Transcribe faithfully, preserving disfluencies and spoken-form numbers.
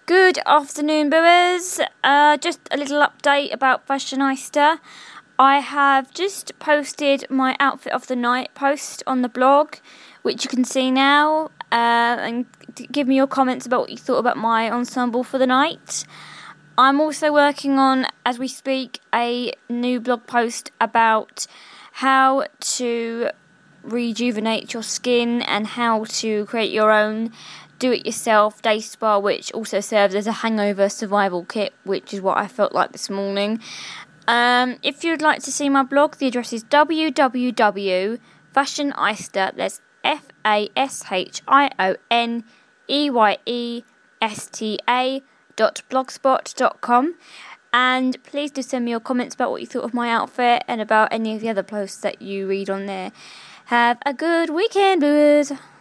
Good afternoon, Boers. Uh, just a little update about Fashionista. I have just posted my outfit of the night post on the blog, which you can see now, uh, and give me your comments about what you thought about my ensemble for the night. I'm also working on, as we speak, a new blog post about how to rejuvenate your skin and how to create your own do-it-yourself day spa, which also serves as a hangover survival kit, which is what I felt like this morning. Um, if you'd like to see my blog, the address is w w w dot fashionista, that's F A S H I O N E Y E S T A dot blogspot dot com, and please do send me your comments about what you thought of my outfit and about any of the other posts that you read on there. Have a good weekend, boys.